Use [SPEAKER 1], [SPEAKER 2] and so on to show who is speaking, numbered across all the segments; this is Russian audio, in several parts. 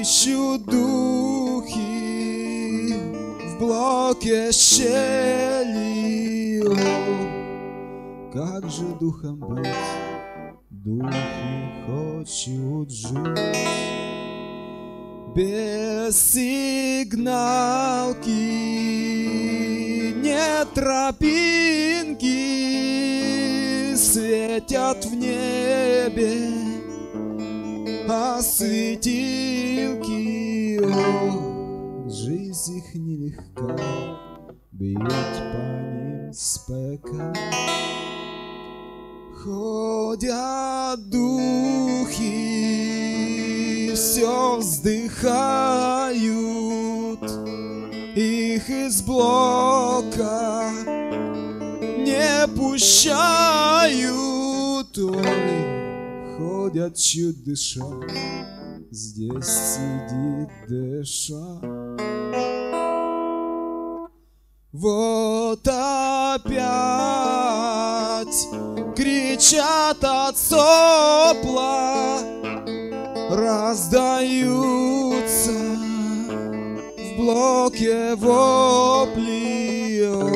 [SPEAKER 1] ищут духи в блоке щели. О, как же духом быть? Духи хочут жить без сигналки, нет тропинки, светят в небе, а светилки. О, жизнь их нелегка, бьет по ним спека. Ходят духи, все вздыхают, их из блока не пущают. Ой, ходят чуть дыша, здесь сидит дыша. Вот опять кричат от сопла, раздаются в блоке вопли. О,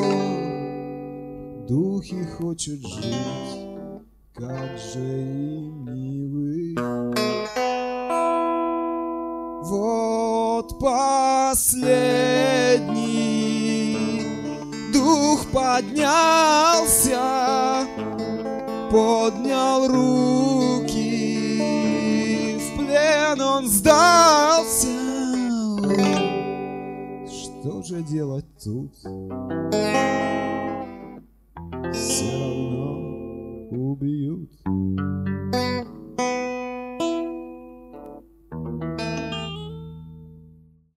[SPEAKER 1] духи хочут жить, как же им не вы. Вот последний дух поднялся, поднял руки, в плен он сдался. Что же делать тут? Все равно убьют.